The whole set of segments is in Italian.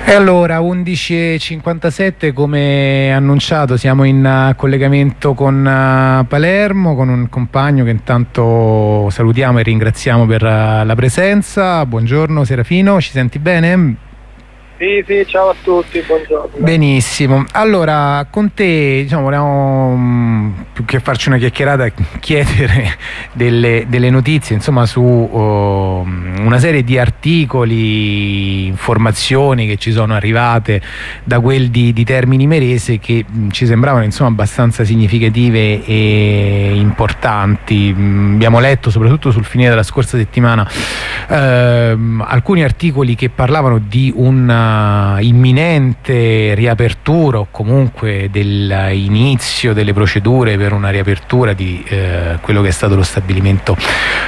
E allora 11:57, come annunciato siamo in collegamento con Palermo, con un compagno che intanto salutiamo e ringraziamo per la presenza. Buongiorno Serafino, ci senti bene? Sì, ciao a tutti, buongiorno. Benissimo, allora con te diciamo volevamo più che farci una chiacchierata chiedere delle notizie insomma su una serie di articoli, informazioni che ci sono arrivate da quel di Termini Imerese che ci sembravano insomma abbastanza significative e importanti. Abbiamo letto soprattutto sul finire della scorsa settimana alcuni articoli che parlavano di un imminente riapertura o comunque dell'inizio delle procedure per una riapertura di quello che è stato lo stabilimento,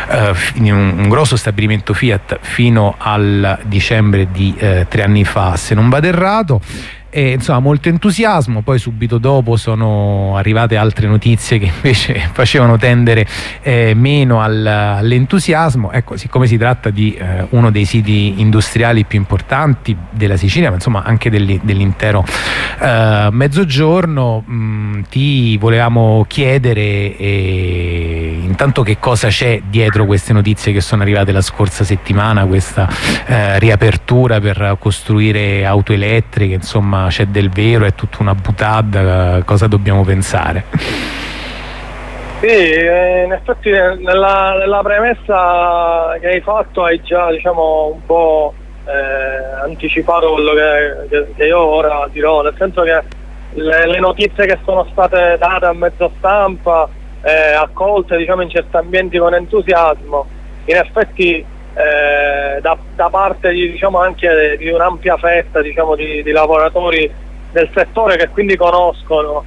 un grosso stabilimento Fiat fino al dicembre di 3 anni fa, se non vado errato. E, insomma, molto entusiasmo. Poi subito dopo sono arrivate altre notizie che invece facevano tendere meno all'entusiasmo. Ecco, siccome si tratta di uno dei siti industriali più importanti della Sicilia, ma insomma anche dell'intero Mezzogiorno, ti volevamo chiedere intanto che cosa c'è dietro queste notizie che sono arrivate la scorsa settimana, questa riapertura per costruire auto elettriche, insomma c'è del vero, è tutta una buttata, cosa dobbiamo pensare? Sì, in effetti nella premessa che hai fatto hai già un po' anticipato quello che io ora dirò, nel senso che le notizie che sono state date a mezzo stampa, accolte in certi ambienti con entusiasmo, in effetti da parte anche di un'ampia fetta di lavoratori del settore, che quindi conoscono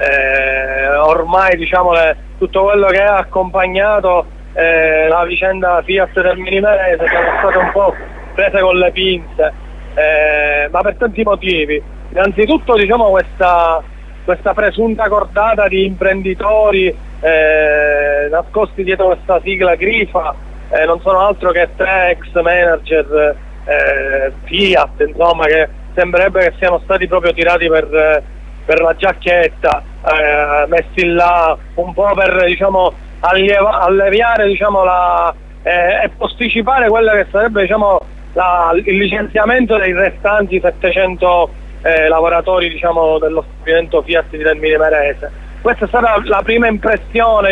ormai tutto quello che ha accompagnato la vicenda Fiat Termini Imerese, sono state un po' prese con le pinze, ma per tanti motivi. Innanzitutto questa presunta cordata di imprenditori nascosti dietro questa sigla Grifa non sono altro che 3 ex manager Fiat, insomma, che sembrerebbe che siano stati proprio tirati per la giacchetta, messi là un po' per alleviare e posticipare quello che sarebbe il licenziamento dei restanti 700 lavoratori dello stabilimento Fiat di Termini Imerese. Questa è stata la prima impressione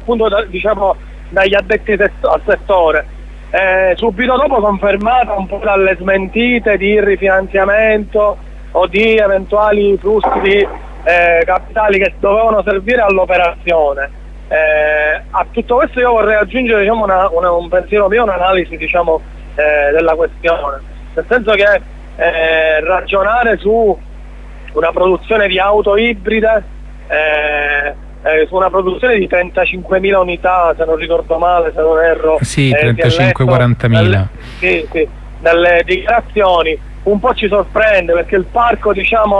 dagli addetti al settore, subito dopo confermata un po' dalle smentite di rifinanziamento o di eventuali flussi di capitali che dovevano servire all'operazione. A tutto questo io vorrei aggiungere un pensiero mio, un'analisi della questione, nel senso che ragionare su una produzione di auto ibride, su una produzione di 35.000 unità, se non ricordo male, se non erro. Sì, 35-40.000. Sì, dalle dichiarazioni un po' ci sorprende, perché il parco,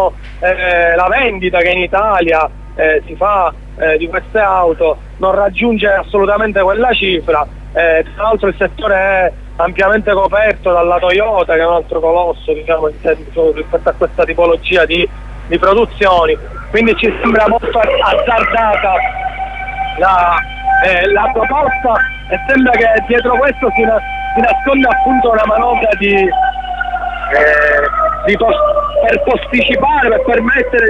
la vendita che in Italia si fa di queste auto non raggiunge assolutamente quella cifra. Tra l'altro il settore è ampiamente coperto dalla Toyota, che è un altro colosso rispetto a questa tipologia di produzioni, quindi ci sembra molto azzardata la proposta, e sembra che dietro questo si nasconda appunto una manovra per posticipare, per permettere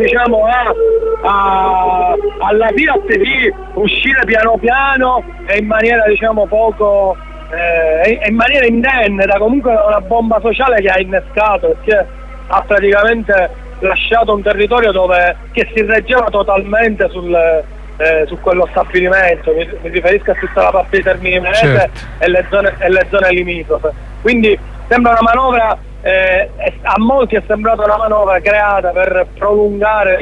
alla Fiat di uscire piano piano e in maniera poco in maniera indenne da comunque una bomba sociale che ha innescato, perché ha praticamente lasciato un territorio che si reggeva totalmente su quello stabilimento. Mi riferisco a tutta la parte di Termini Imerese, certo, e le zone limitrofe. Quindi sembra una manovra, a molti è sembrata una manovra creata per prolungare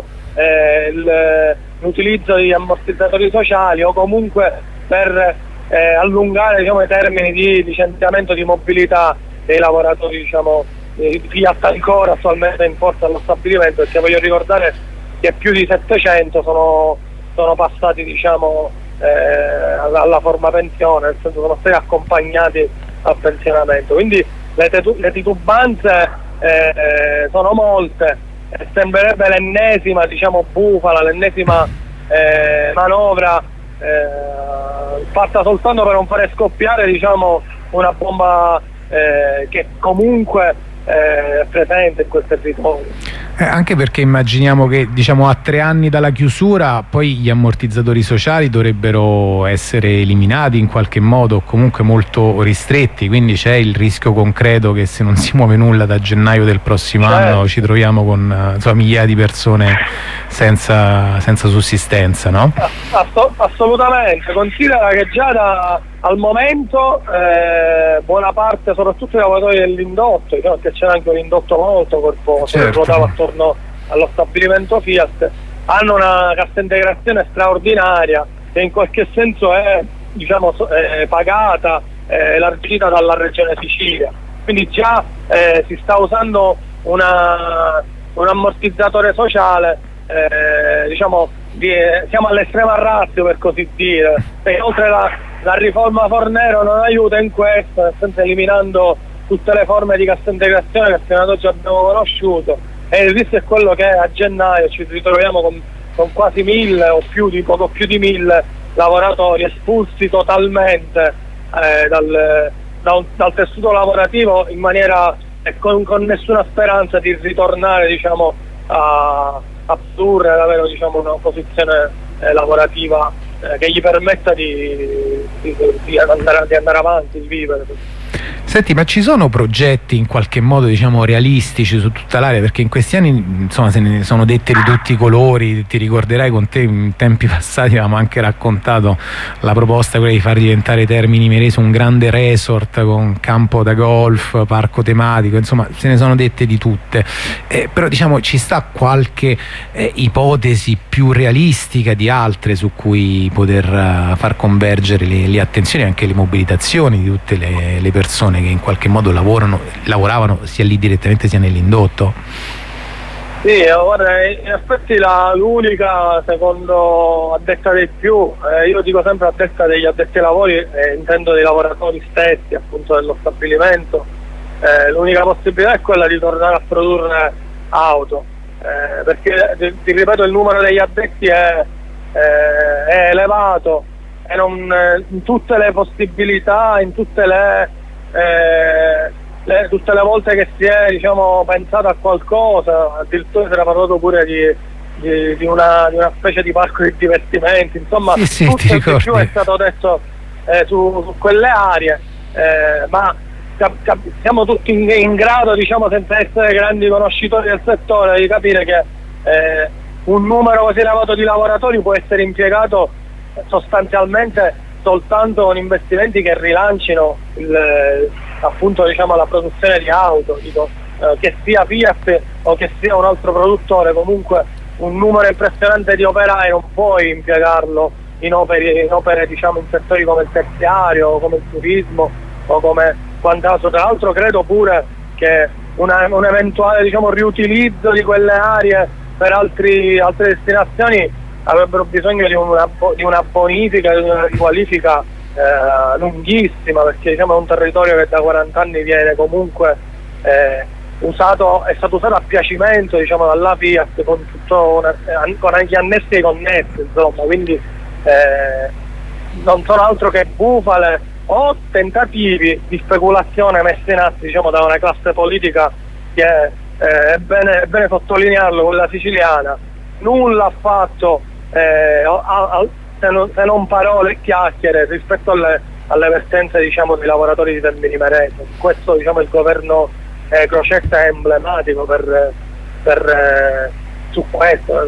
l'utilizzo di ammortizzatori sociali, o comunque per allungare i termini di licenziamento, di mobilità dei lavoratori Fiat ancora attualmente in forza allo stabilimento, perché voglio ricordare che più di 700 sono passati alla forma pensione, nel senso sono stati accompagnati al pensionamento. Quindi le titubanze sono molte, sembrerebbe l'ennesima, diciamo, bufala, l'ennesima manovra fatta soltanto per non fare scoppiare, diciamo, una bomba che comunque è presente in quel territorio. Anche perché immaginiamo che, diciamo, a 3 anni dalla chiusura poi gli ammortizzatori sociali dovrebbero essere eliminati in qualche modo, comunque molto ristretti, quindi c'è il rischio concreto che se non si muove nulla da gennaio del prossimo anno ci troviamo con migliaia di persone senza sussistenza, no? Assolutamente, considera che già al momento buona parte, soprattutto i lavoratori dell'indotto, perché c'era anche un indotto molto corposo che ruotava attorno allo stabilimento Fiat, hanno una cassa integrazione straordinaria che in qualche senso è, diciamo, pagata, elargita dalla regione Sicilia, quindi già si sta usando un ammortizzatore sociale, diciamo, siamo all'estrema ratio, per così dire, e inoltre la riforma Fornero non aiuta in questo, nel senso eliminando tutte le forme di cassa integrazione che fino ad oggi abbiamo conosciuto, e il rischio è quello che a gennaio ci ritroviamo con quasi 1000 o poco più di 1000 lavoratori espulsi totalmente dal tessuto lavorativo in maniera con nessuna speranza di ritornare, diciamo, a produrre, ad avere, diciamo, una posizione lavorativa che gli permetta di andare avanti, di vivere. Senti, ma ci sono progetti in qualche modo, diciamo, realistici su tutta l'area? Perché in questi anni, insomma, se ne sono dette di tutti i colori. Ti ricorderai, con te in tempi passati avevamo anche raccontato la proposta, quella di far diventare Termini Imerese un grande resort con campo da golf, parco tematico, insomma se ne sono dette di tutte, però, diciamo, ci sta qualche ipotesi più realistica di altre su cui poter far convergere le attenzioni e anche le mobilitazioni di tutte le persone che in qualche modo lavoravano sia lì direttamente sia nell'indotto? Sì, guarda, in effetti l'unica, secondo a detta dei più, io dico sempre a detta degli addetti ai lavori, intendo dei lavoratori stessi, appunto, dello stabilimento, l'unica possibilità è quella di tornare a produrre auto, perché ti ripeto, il numero degli addetti è elevato e in tutte le possibilità, in tutte tutte le volte che si è, diciamo, pensato a qualcosa, addirittura si era parlato pure di una specie di parco di divertimenti, insomma, sì, tutto e di più è stato detto su quelle aree, ma siamo tutti in grado, diciamo, senza essere grandi conoscitori del settore, di capire che un numero così elevato di lavoratori può essere impiegato sostanzialmente soltanto con investimenti che rilancino appunto, diciamo, la produzione di auto, che sia Fiat o che sia un altro produttore. Comunque un numero impressionante di operai non puoi impiegarlo in opere, diciamo, in settori come il terziario, come il turismo o come quant'altro. Tra l'altro credo pure che un eventuale, diciamo, riutilizzo di quelle aree per altre destinazioni avrebbero bisogno di una bonifica, di una riqualifica lunghissima, perché, diciamo, è un territorio che da 40 anni viene comunque è stato usato a piacimento, diciamo, dalla Fiat, con anche annessi e connessi, insomma, quindi non sono altro che bufale o tentativi di speculazione messi in atto, diciamo, da una classe politica che è bene sottolinearlo, quella siciliana. Nulla ha fatto, se non parole e chiacchiere, rispetto alle vertenze, diciamo, dei lavoratori di Termini Imerese. Questo, diciamo, il governo Crocetta è emblematico su questo.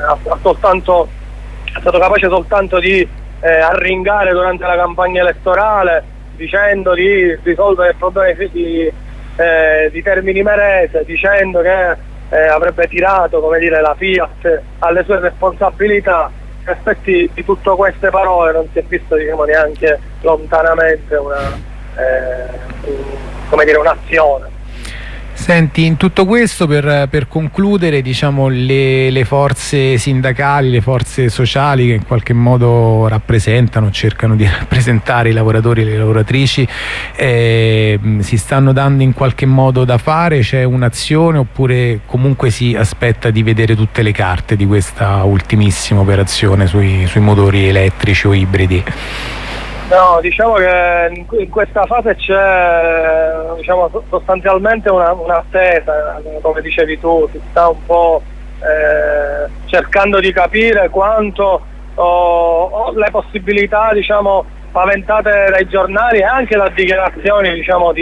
È stato capace soltanto di arringare durante la campagna elettorale, dicendo di risolvere il problema di Termini Imerese, dicendo che avrebbe tirato, come dire, la Fiat alle sue responsabilità. In effetti di tutte queste parole non si è visto, diciamo, neanche lontanamente un'azione. Senti, in tutto questo, per concludere, diciamo, le forze sindacali, le forze sociali che in qualche modo rappresentano, cercano di rappresentare i lavoratori e le lavoratrici, si stanno dando in qualche modo da fare? C'è un'azione oppure comunque si aspetta di vedere tutte le carte di questa ultimissima operazione sui motori elettrici o ibridi? No, diciamo che in questa fase c'è, diciamo, sostanzialmente un'attesa, come dicevi tu, si sta un po' cercando di capire quanto le possibilità, diciamo, paventate dai giornali e anche da dichiarazioni, diciamo,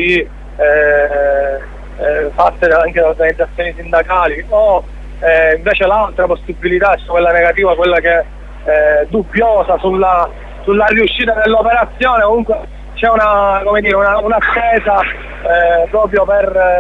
fatte anche da organizzazioni sindacali, o invece l'altra possibilità, cioè quella negativa, quella che è dubbiosa sulla riuscita dell'operazione. Comunque c'è un'attesa proprio per